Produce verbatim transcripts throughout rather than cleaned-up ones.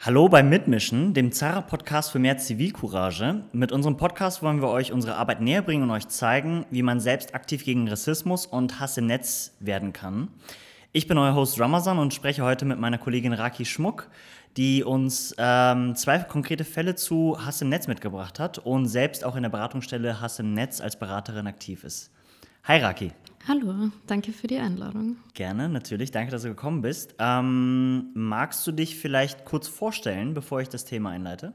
Hallo beim Mitmischen, dem Zara-Podcast für mehr Zivilcourage. Mit unserem Podcast wollen wir euch unsere Arbeit näher bringen und euch zeigen, wie man selbst aktiv gegen Rassismus und Hass im Netz werden kann. Ich bin euer Host Ramazan und spreche heute mit meiner Kollegin Raki Schmuck, die uns ähm, zwei konkrete Fälle zu Hass im Netz mitgebracht hat und selbst auch in der Beratungsstelle Hass im Netz als Beraterin aktiv ist. Hi Raki. Hallo, danke für die Einladung. Gerne, natürlich. Danke, dass du gekommen bist. Ähm, magst du dich vielleicht kurz vorstellen, bevor ich das Thema einleite?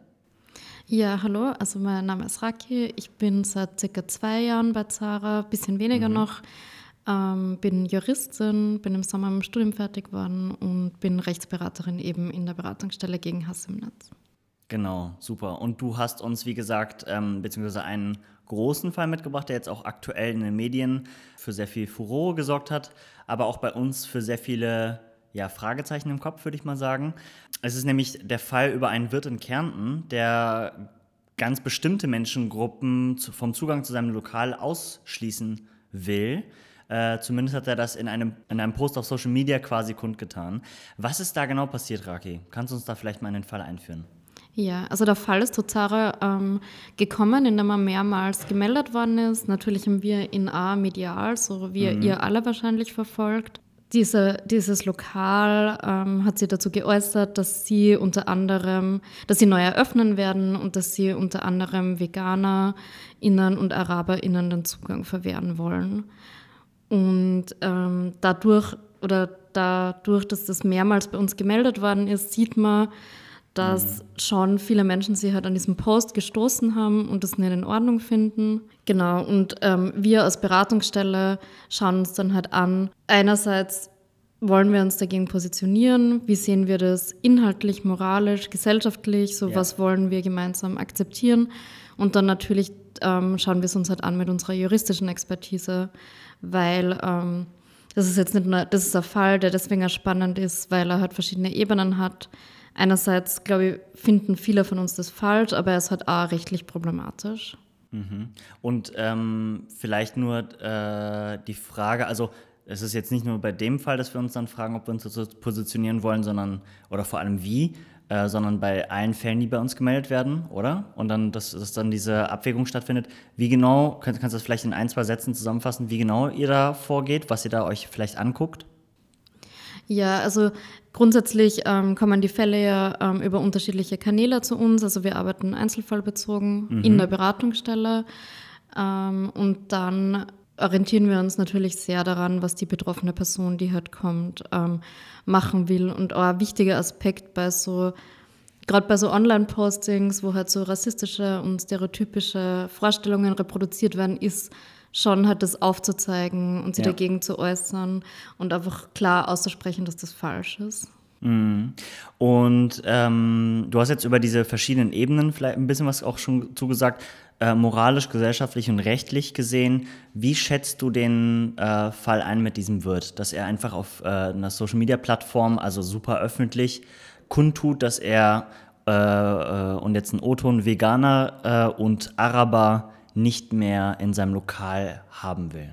Ja, hallo, also mein Name ist Raki. Ich bin seit circa zwei Jahren bei Zara, ein bisschen weniger mhm. noch. Ähm, bin Juristin, bin im Sommer mit dem Studium fertig geworden und bin Rechtsberaterin eben in der Beratungsstelle gegen Hass im Netz. Genau, super. Und du hast uns, wie gesagt, ähm, beziehungsweise einen großen Fall mitgebracht, der jetzt auch aktuell in den Medien für sehr viel Furore gesorgt hat, aber auch bei uns für sehr viele ja, Fragezeichen im Kopf, würde ich mal sagen. Es ist nämlich der Fall über einen Wirt in Kärnten, der ganz bestimmte Menschengruppen zu, vom Zugang zu seinem Lokal ausschließen will. Äh, zumindest hat er das in einem, in einem Post auf Social Media quasi kundgetan. Was ist da genau passiert, Raki? Kannst du uns da vielleicht mal in den Fall einführen? Ja, also der Fall ist zu Zara ähm, gekommen, in dem er mehrmals gemeldet worden ist. Natürlich haben wir ihn auch medial, so wie mhm. ihr alle wahrscheinlich verfolgt. Diese, dieses Lokal ähm, hat sie dazu geäußert, dass sie unter anderem, dass sie neu eröffnen werden und dass sie unter anderem VeganerInnen und AraberInnen den Zugang verwehren wollen. Und ähm, dadurch, oder dadurch, dass das mehrmals bei uns gemeldet worden ist, sieht man, dass schon viele Menschen sich halt an diesem Post gestoßen haben und das nicht in Ordnung finden. Genau, und ähm, wir als Beratungsstelle schauen uns dann halt an. Einerseits wollen wir uns dagegen positionieren. Wie sehen wir das inhaltlich, moralisch, gesellschaftlich? So, ja. Was wollen wir gemeinsam akzeptieren? Und dann natürlich ähm, schauen wir es uns halt an mit unserer juristischen Expertise, weil ähm, das ist jetzt nicht nur, das ist ein Fall, der deswegen auch spannend ist, weil er halt verschiedene Ebenen hat. Einerseits, glaube ich, finden viele von uns das falsch, aber er ist halt auch rechtlich problematisch. Mhm. Und ähm, vielleicht nur äh, die Frage, also es ist jetzt nicht nur bei dem Fall, dass wir uns dann fragen, ob wir uns so positionieren wollen, sondern, oder vor allem wie, äh, sondern bei allen Fällen, die bei uns gemeldet werden, oder? Und dann, dass, dass dann diese Abwägung stattfindet. Wie genau, kannst, kannst du das vielleicht in ein, zwei Sätzen zusammenfassen, wie genau ihr da vorgeht, was ihr da euch vielleicht anguckt? Ja, also grundsätzlich ähm, kommen die Fälle ja ähm, über unterschiedliche Kanäle zu uns. Also wir arbeiten einzelfallbezogen mhm. in der Beratungsstelle ähm, und dann orientieren wir uns natürlich sehr daran, was die betroffene Person, die halt kommt, ähm, machen will. Und auch ein wichtiger Aspekt bei so, gerade bei so Online-Postings, wo halt so rassistische und stereotypische Vorstellungen reproduziert werden, ist schon halt das aufzuzeigen und sich ja. dagegen zu äußern und einfach klar auszusprechen, dass das falsch ist. Mhm. Und ähm, du hast jetzt über diese verschiedenen Ebenen vielleicht ein bisschen was auch schon zugesagt, äh, moralisch, gesellschaftlich und rechtlich gesehen. Wie schätzt du den äh, Fall ein mit diesem Wirt, dass er einfach auf äh, einer Social-Media-Plattform, also super öffentlich, kundtut, dass er äh, äh, und jetzt ein O-Ton Veganer äh, und Araber nicht mehr in seinem Lokal haben will?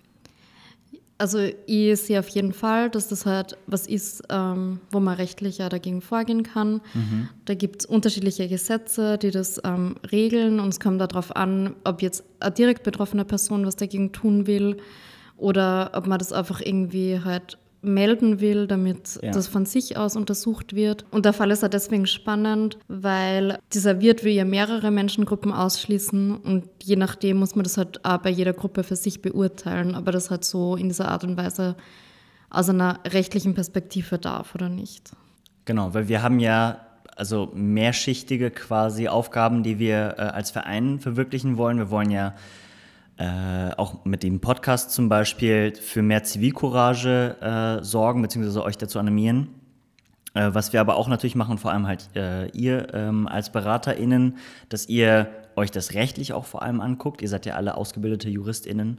Also ich sehe auf jeden Fall, dass das halt was ist, ähm, wo man rechtlich ja dagegen vorgehen kann. Mhm. Da gibt es unterschiedliche Gesetze, die das ähm, regeln und es kommt darauf an, ob jetzt eine direkt betroffene Person was dagegen tun will oder ob man das einfach irgendwie halt melden will, damit ja. das von sich aus untersucht wird. Und der Fall ist ja deswegen spannend, weil dieser Wirt will ja mehrere Menschengruppen ausschließen und je nachdem muss man das halt auch bei jeder Gruppe für sich beurteilen, aber das halt so in dieser Art und Weise aus einer rechtlichen Perspektive darf oder nicht. Genau, weil wir haben ja also mehrschichtige quasi Aufgaben, die wir äh, als Verein verwirklichen wollen. Wir wollen ja Äh, auch mit dem Podcast zum Beispiel für mehr Zivilcourage äh, sorgen, beziehungsweise euch dazu animieren. Äh, was wir aber auch natürlich machen, vor allem halt äh, ihr ähm, als BeraterInnen, dass ihr euch das rechtlich auch vor allem anguckt. Ihr seid ja alle ausgebildete JuristInnen.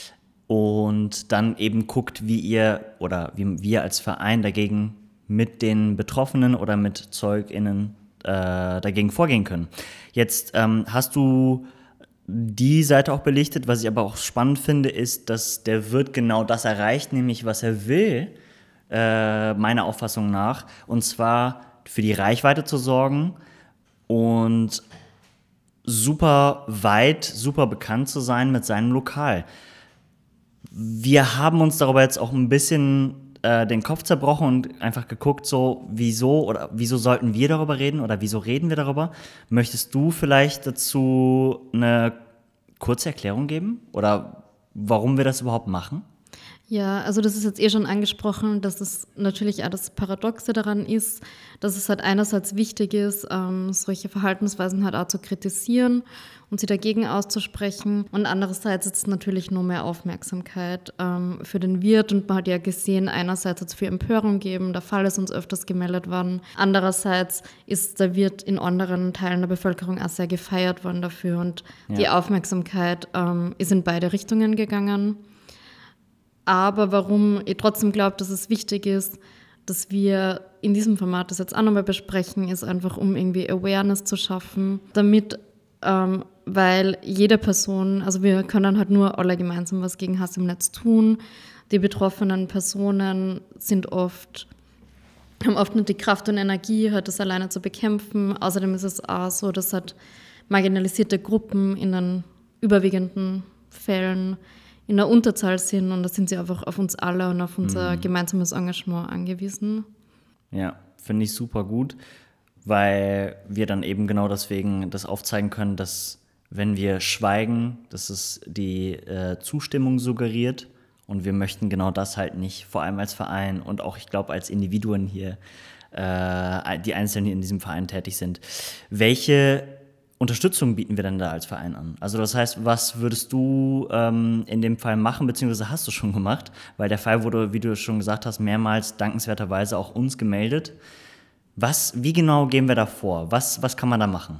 Und dann eben guckt, wie ihr oder wie wir als Verein dagegen mit den Betroffenen oder mit ZeugInnen äh, dagegen vorgehen können. Jetzt ähm, hast du die Seite auch belichtet. Was ich aber auch spannend finde, ist, dass der Wirt genau das erreicht, nämlich was er will, äh, meiner Auffassung nach. Und zwar für die Reichweite zu sorgen und super weit, super bekannt zu sein mit seinem Lokal. Wir haben uns darüber jetzt auch ein bisschen äh, den Kopf zerbrochen und einfach geguckt, so wieso oder wieso sollten wir darüber reden oder wieso reden wir darüber? Möchtest du vielleicht dazu eine kurze Erklärung geben oder warum wir das überhaupt machen? Ja, also das ist jetzt eh schon angesprochen, dass es natürlich auch das Paradoxe daran ist, dass es halt einerseits wichtig ist, ähm, solche Verhaltensweisen halt auch zu kritisieren und sie dagegen auszusprechen und andererseits ist es natürlich nur mehr Aufmerksamkeit ähm, für den Wirt und man hat ja gesehen, einerseits hat es für Empörung gegeben, der Fall ist uns öfters gemeldet worden, andererseits ist der Wirt in anderen Teilen der Bevölkerung auch sehr gefeiert worden dafür und ja. Die Aufmerksamkeit ähm, ist in beide Richtungen gegangen. Aber warum ich trotzdem glaube, dass es wichtig ist, dass wir in diesem Format das jetzt auch nochmal besprechen, ist einfach, um irgendwie Awareness zu schaffen, damit, ähm, weil jede Person, also wir können halt nur alle gemeinsam was gegen Hass im Netz tun. Die betroffenen Personen sind oft, haben oft nicht die Kraft und Energie, halt das alleine zu bekämpfen. Außerdem ist es auch so, dass halt marginalisierte Gruppen in den überwiegenden Fällen in der Unterzahl sind und da sind sie einfach auf uns alle und auf unser mhm. gemeinsames Engagement angewiesen. Ja, finde ich super gut, weil wir dann eben genau deswegen das aufzeigen können, dass wenn wir schweigen, dass es die äh, Zustimmung suggeriert und wir möchten genau das halt nicht, vor allem als Verein und auch, ich glaube, als Individuen hier, äh, die Einzelnen, die in diesem Verein tätig sind. Welche Unterstützung bieten wir denn da als Verein an? Also das heißt, was würdest du ähm, in dem Fall machen, beziehungsweise hast du schon gemacht? Weil der Fall wurde, wie du schon gesagt hast, mehrmals dankenswerterweise auch uns gemeldet. Was, wie genau gehen wir da vor? Was, was kann man da machen?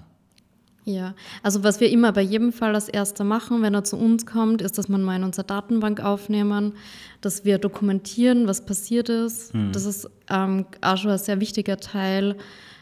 Ja, also was wir immer bei jedem Fall als Erster machen, wenn er zu uns kommt, ist, dass wir mal in unsere Datenbank aufnehmen, dass wir dokumentieren, was passiert ist. Hm. Das ist ähm, auch schon ein sehr wichtiger Teil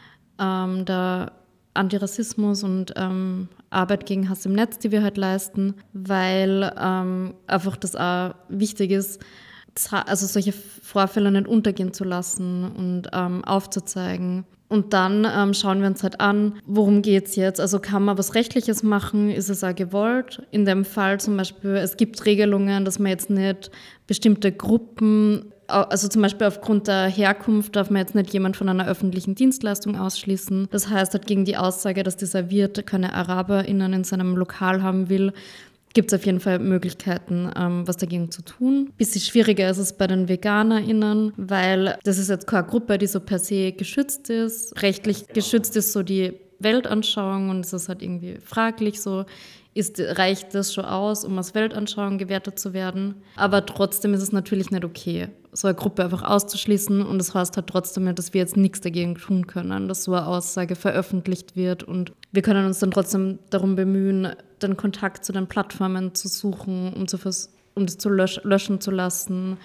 ähm, der Antirassismus und ähm, Arbeit gegen Hass im Netz, die wir halt leisten, weil ähm, einfach das auch wichtig ist, also solche Vorfälle nicht untergehen zu lassen und ähm, aufzuzeigen. Und dann ähm, schauen wir uns halt an, worum geht es jetzt? Also kann man was Rechtliches machen? Ist es auch gewollt? In dem Fall zum Beispiel, es gibt Regelungen, dass man jetzt nicht bestimmte Gruppen, also zum Beispiel aufgrund der Herkunft darf man jetzt nicht jemand von einer öffentlichen Dienstleistung ausschließen. Das heißt, halt gegen die Aussage, dass dieser Wirt keine AraberInnen in seinem Lokal haben will, gibt es auf jeden Fall Möglichkeiten, ähm, was dagegen zu tun. Ein bisschen schwieriger ist es bei den VeganerInnen, weil das ist jetzt keine Gruppe, die so per se geschützt ist. Rechtlich geschützt ist so die Weltanschauung und es ist halt irgendwie fraglich so, ist, reicht das schon aus, um als Weltanschauung gewertet zu werden? Aber trotzdem ist es natürlich nicht okay, so eine Gruppe einfach auszuschließen und das heißt halt trotzdem nicht, dass wir jetzt nichts dagegen tun können, dass so eine Aussage veröffentlicht wird und wir können uns dann trotzdem darum bemühen, den Kontakt zu den Plattformen zu suchen, um, zu vers- um das zu lösch- löschen zu lassen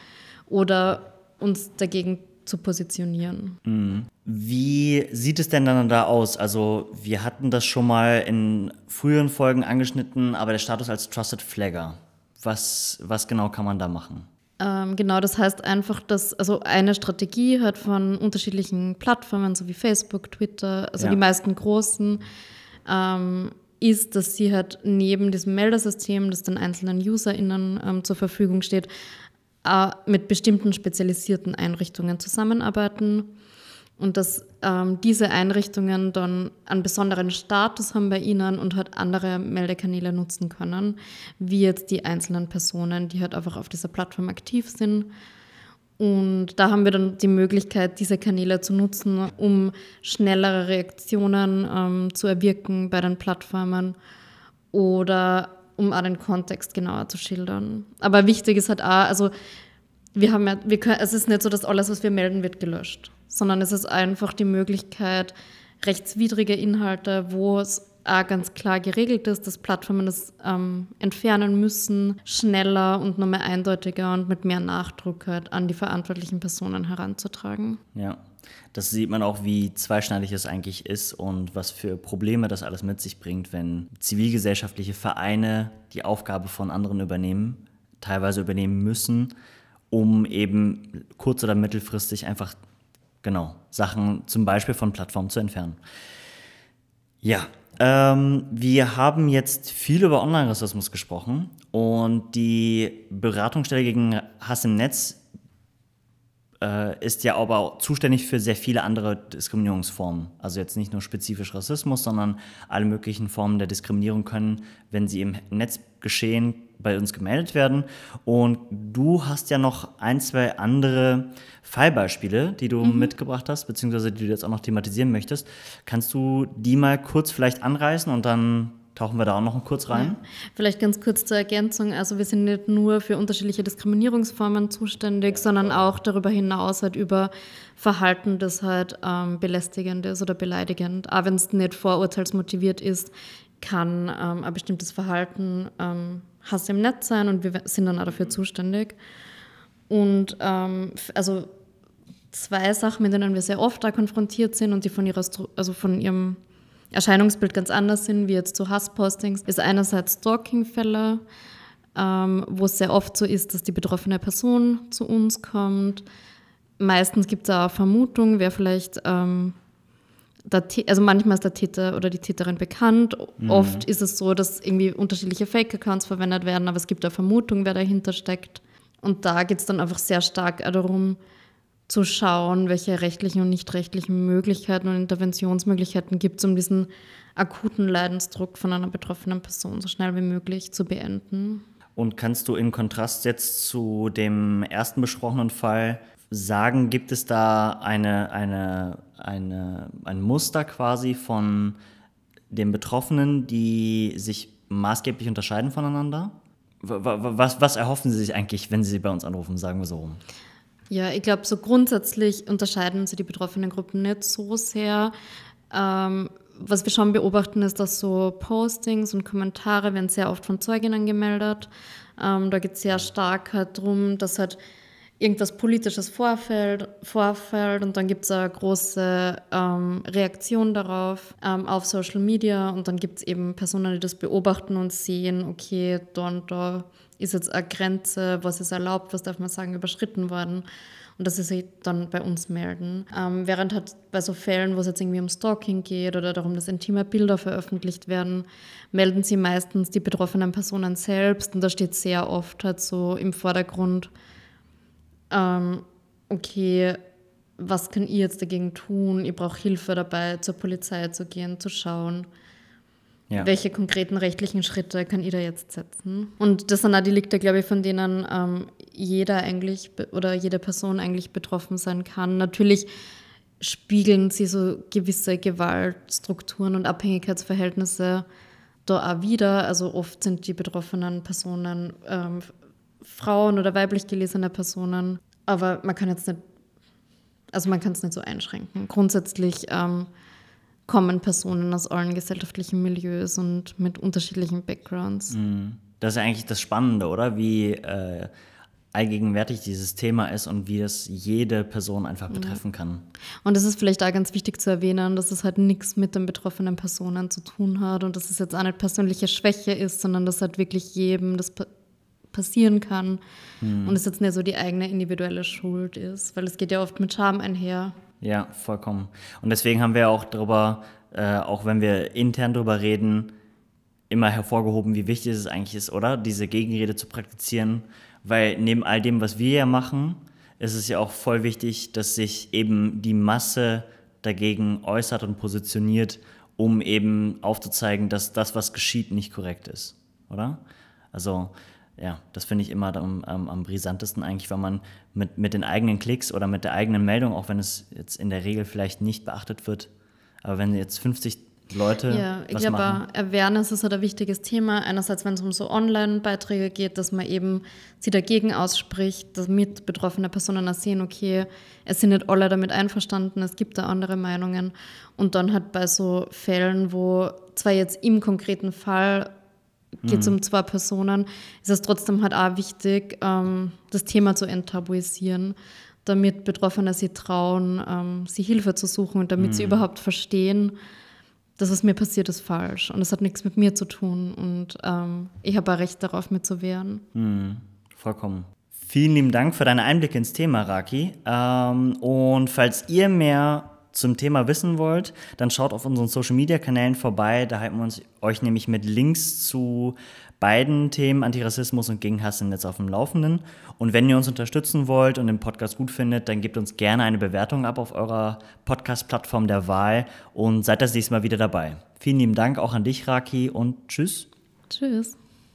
oder uns dagegen zu positionieren. Mhm. Wie sieht es denn dann da aus? Also wir hatten das schon mal in früheren Folgen angeschnitten, aber der Status als Trusted Flagger, was, was genau kann man da machen? Ähm, genau, das heißt einfach, dass also eine Strategie halt von unterschiedlichen Plattformen, so wie Facebook, Twitter, also ja. die meisten großen, ähm, ist, dass sie halt neben diesem Meldersystem, das den einzelnen UserInnen ähm, zur Verfügung steht, äh, mit bestimmten spezialisierten Einrichtungen zusammenarbeiten und dass ähm, diese Einrichtungen dann einen besonderen Status haben bei ihnen und halt andere Meldekanäle nutzen können, wie jetzt die einzelnen Personen, die halt einfach auf dieser Plattform aktiv sind. Und da haben wir dann die Möglichkeit, diese Kanäle zu nutzen, um schnellere Reaktionen ähm, zu erwirken bei den Plattformen oder um auch den Kontext genauer zu schildern. Aber wichtig ist halt auch, also wir haben ja, wir können, es ist nicht so, dass alles, was wir melden, wird gelöscht, sondern es ist einfach die Möglichkeit, rechtswidrige Inhalte, wo es auch ganz klar geregelt ist, dass Plattformen das ähm, entfernen müssen, schneller und noch mehr eindeutiger und mit mehr Nachdruck halt an die verantwortlichen Personen heranzutragen. Ja, das sieht man auch, wie zweischneidig es eigentlich ist und was für Probleme das alles mit sich bringt, wenn zivilgesellschaftliche Vereine die Aufgabe von anderen übernehmen, teilweise übernehmen müssen, um eben kurz- oder mittelfristig einfach genau, Sachen zum Beispiel von Plattformen zu entfernen. Ja, ähm, wir haben jetzt viel über Online-Rassismus gesprochen und die Beratungsstelle gegen Hass im Netz äh, ist ja aber auch zuständig für sehr viele andere Diskriminierungsformen. Also jetzt nicht nur spezifisch Rassismus, sondern alle möglichen Formen der Diskriminierung können, wenn sie im Netz geschehen, bei uns gemeldet werden. Und du hast ja noch ein, zwei andere Fallbeispiele, die du mhm. mitgebracht hast, beziehungsweise die du jetzt auch noch thematisieren möchtest. Kannst du die mal kurz vielleicht anreißen und dann tauchen wir da auch noch kurz rein? Ja. Vielleicht ganz kurz zur Ergänzung. Also wir sind nicht nur für unterschiedliche Diskriminierungsformen zuständig, sondern auch darüber hinaus halt über Verhalten, das halt ähm, belästigend ist oder beleidigend. Auch wenn es nicht vorurteilsmotiviert ist, kann ähm, ein bestimmtes Verhalten ähm, Hass im Netz sein und wir sind dann auch dafür zuständig. Und ähm, also zwei Sachen, mit denen wir sehr oft da konfrontiert sind und die von ihrer, also von ihrem Erscheinungsbild ganz anders sind, wie jetzt zu Hasspostings, ist einerseits Stalking-Fälle, ähm, wo es sehr oft so ist, dass die betroffene Person zu uns kommt. Meistens gibt es auch Vermutung, wer vielleicht, ähm, der, also manchmal ist der Täter oder die Täterin bekannt. Mhm. Oft ist es so, dass irgendwie unterschiedliche Fake-Accounts verwendet werden, aber es gibt eine Vermutung, wer dahinter steckt. Und da geht es dann einfach sehr stark darum, zu schauen, welche rechtlichen und nicht rechtlichen Möglichkeiten und Interventionsmöglichkeiten gibt es, um diesen akuten Leidensdruck von einer betroffenen Person so schnell wie möglich zu beenden. Und kannst du im Kontrast jetzt zu dem ersten besprochenen Fall sagen, gibt es da eine, eine, eine, ein Muster quasi von den Betroffenen, die sich maßgeblich unterscheiden voneinander? Was, was erhoffen Sie sich eigentlich, wenn Sie bei uns anrufen, sagen wir so rum? Ja, ich glaube, so grundsätzlich unterscheiden sich die betroffenen Gruppen nicht so sehr. Ähm, was wir schon beobachten, ist, dass so Postings und Kommentare werden sehr oft von Zeuginnen gemeldet. Ähm, da geht es sehr stark halt darum, dass halt irgendwas Politisches vorfällt, vorfällt und dann gibt es eine große ähm, Reaktion darauf ähm, auf Social Media und dann gibt es eben Personen, die das beobachten und sehen, okay, da und da ist jetzt eine Grenze, was ist erlaubt, was darf man sagen, überschritten worden und dass sie sich dann bei uns melden. Ähm, während halt bei so Fällen, wo es jetzt irgendwie um Stalking geht oder darum, dass intime Bilder veröffentlicht werden, melden sie meistens die betroffenen Personen selbst und da steht sehr oft halt so im Vordergrund, ähm, okay, was kann ich jetzt dagegen tun? Ich brauche Hilfe dabei, zur Polizei zu gehen, zu schauen, ja. welche konkreten rechtlichen Schritte kann ich da jetzt setzen. Und das sind auch die Delikte, glaube ich, von denen ähm, jeder eigentlich oder jede Person eigentlich betroffen sein kann. Natürlich spiegeln sie so gewisse Gewaltstrukturen und Abhängigkeitsverhältnisse da auch wieder. Also oft sind die betroffenen Personen ähm, Frauen oder weiblich gelesene Personen, aber man kann jetzt nicht, also man kann es nicht so einschränken. Grundsätzlich ähm, kommen Personen aus allen gesellschaftlichen Milieus und mit unterschiedlichen Backgrounds. Das ist ja eigentlich das Spannende, oder? Wie äh, allgegenwärtig dieses Thema ist und wie es jede Person einfach betreffen kann. Und es ist vielleicht auch ganz wichtig zu erwähnen, dass es halt nichts mit den betroffenen Personen zu tun hat und dass es jetzt auch nicht persönliche Schwäche ist, sondern dass halt wirklich jedem das passieren kann hm. und es jetzt nicht so die eigene individuelle Schuld ist, weil es geht ja oft mit Scham einher. Ja, vollkommen. Und deswegen haben wir auch darüber, äh, auch wenn wir intern darüber reden, immer hervorgehoben, wie wichtig es eigentlich ist, oder? Diese Gegenrede zu praktizieren, weil neben all dem, was wir ja machen, ist es ja auch voll wichtig, dass sich eben die Masse dagegen äußert und positioniert, um eben aufzuzeigen, dass das, was geschieht, nicht korrekt ist, oder? Also ja, das finde ich immer am, am, am brisantesten eigentlich, weil man mit, mit den eigenen Klicks oder mit der eigenen Meldung, auch wenn es jetzt in der Regel vielleicht nicht beachtet wird, aber wenn jetzt fünfzig Leute ja, ich was glaube, machen. Awareness ist halt ein wichtiges Thema. Einerseits, wenn es um so Online-Beiträge geht, dass man eben sie dagegen ausspricht, damit betroffene Personen auch sehen, okay, es sind nicht alle damit einverstanden, es gibt da andere Meinungen. Und dann halt bei so Fällen, wo zwar jetzt im konkreten Fall geht es mhm. um zwei Personen, ist es trotzdem halt auch wichtig, ähm, das Thema zu enttabuisieren, damit Betroffene sich trauen, ähm, sich Hilfe zu suchen und damit mhm. sie überhaupt verstehen, dass was mir passiert ist falsch und es hat nichts mit mir zu tun und ähm, ich habe ein Recht darauf, mir zu wehren. Mhm. Vollkommen. Vielen lieben Dank für deine Einblicke ins Thema, Raki. Ähm, und falls ihr mehr zum Thema wissen wollt, dann schaut auf unseren Social-Media-Kanälen vorbei. Da halten wir uns, euch nämlich mit Links zu beiden Themen, Antirassismus und Gegenhass, im Netz auf dem Laufenden. Und wenn ihr uns unterstützen wollt und den Podcast gut findet, dann gebt uns gerne eine Bewertung ab auf eurer Podcast-Plattform der Wahl und seid das nächste Mal wieder dabei. Vielen lieben Dank auch an dich, Raki, und tschüss. Tschüss.